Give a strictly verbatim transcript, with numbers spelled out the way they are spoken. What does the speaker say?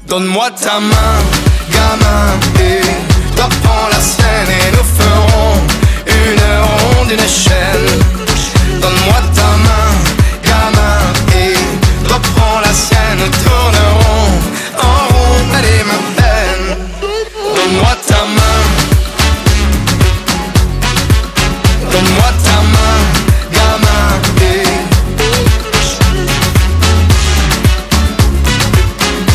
Donne-moi ta main, gamin, et toi prends la sienne et nous ferons une ronde, une chaîne. Donne-moi ta main, gamin, et toi prends la sienne, nous tournerons en rond, allez ma peine. Donne-moi ta main, donne-moi